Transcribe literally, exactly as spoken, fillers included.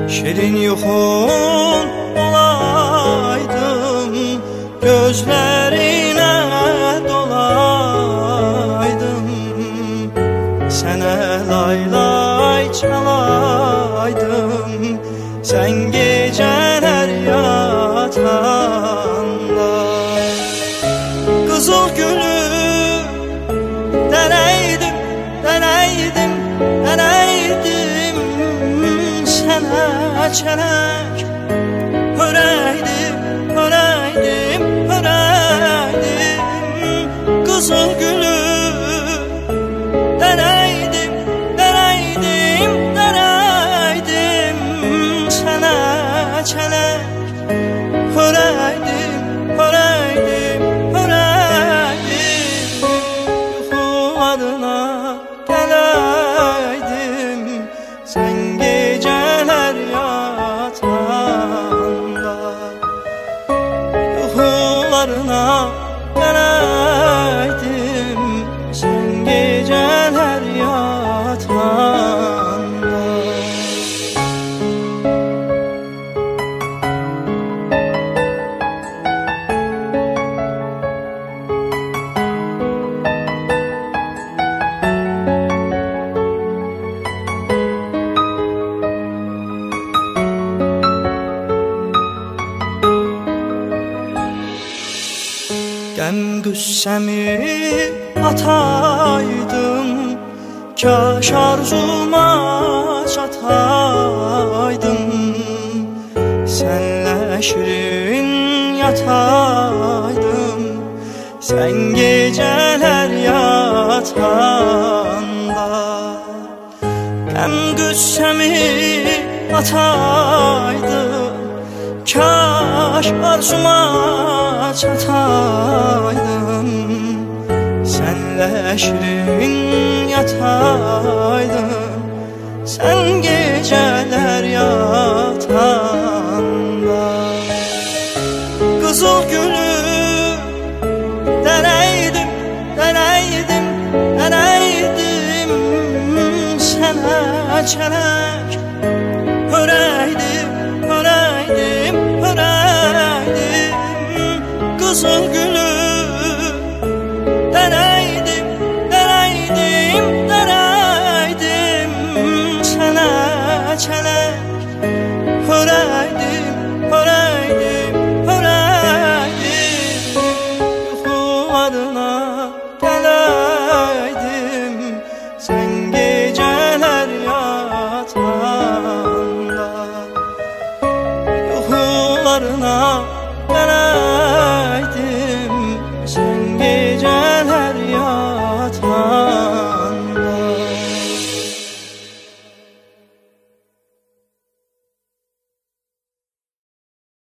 şirin yuxun olaydım, gözlerine dolaydım. Sənə lay lay çalaydım, sən gecələr yatanda. Qızıl gülü dənəydim, dənəydim, dənəydim. Sənə çələk hörəydim, hörəydim, hörəydim. Qızıl gülü dənəydim, dənəydim, dənəydim. Sənə çələk hörəydim, hörəydim, hörəydim. Yuxularına gələydim, sən gecələr yatanda. Yuxularına gələydim, sən gecələr yatanda. Qəm qüssəmi ataydım, kaş arzuma çataydım. Sənlə şirin yataydım, sən gecələr yatanda. Qəm qüssəmi ataydım, kaş arzuma çataydım. Sənlə şirin yataydım, sən gecələr yatanda. Qızıl gülü dənəydim, dənəydim, dənəydim. Sənə çələk hörəydim, hörəydim, hörəydim. Qızıl gülü dənəydim, dənəydim, dənəydim. Sənə çələk hörəydim, hörəydim, hörəydim. Yuxularına gələydim, sən gecələr yatanda. Yuxularına